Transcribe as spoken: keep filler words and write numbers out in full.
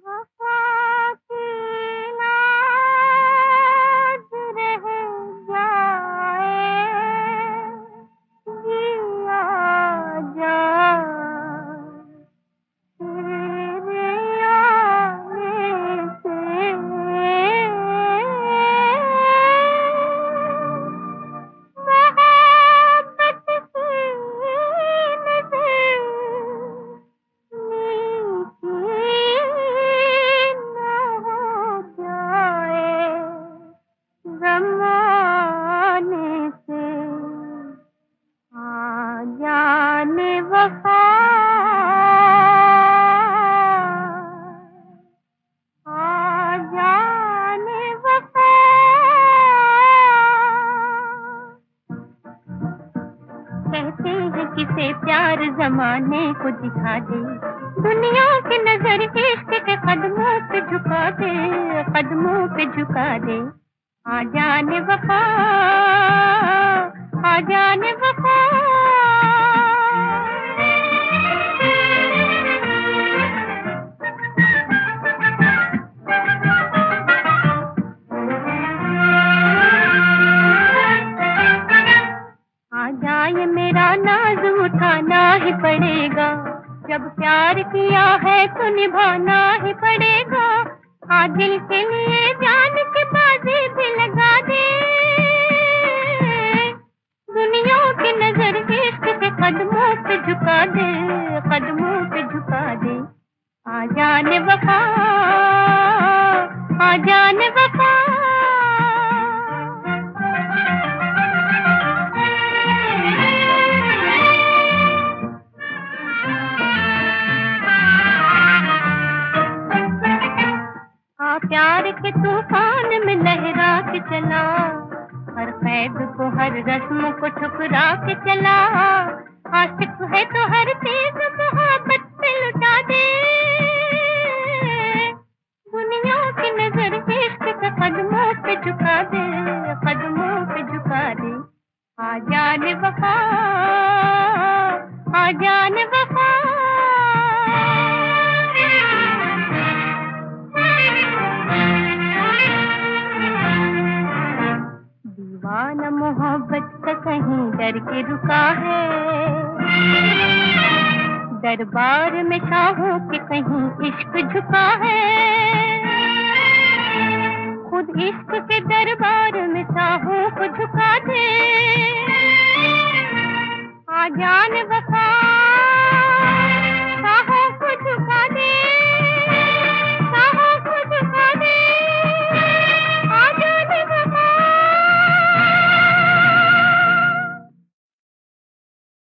वफा की लाज रह जाए, जिया जा तेरे आने से। मोहब्बत की नज़र ज़माने से। आ जाने वफा, आ जाने वफा। कहते हैं किसे प्यार जमाने को दिखा दे, दुनिया की नजर इश्क के कदमों पे झुका दे, कदमों पे झुका दे। आ जाने वफा, आ जाने वफा। आ जाए मेरा नाज उठाना ही पड़ेगा, जब प्यार किया है तो निभाना ही पड़ेगा। आ दिल के लिए जान की बाजी भी लगा दे, दुनिया की नजर इश्क के कदमों पे झुका दे, कदमों पे झुका दे। आ जाने वफा, आ जाने वफा। प्यार के तूफान में लहरा के चला, हर कैद को हर रस्म को ठुकरा के चला। आशिक है तो हर चीज मोहब्बत पे लुटा दे, दुनिया की नजर इश्क के कदमों पे झुका दे, कदमों पे झुका दे। आ जाने वफा, आ जाने वफा। दीवाना मोहब्बत का कहीं डर के रुका है, दरबार में शाहों के कहीं इश्क झुका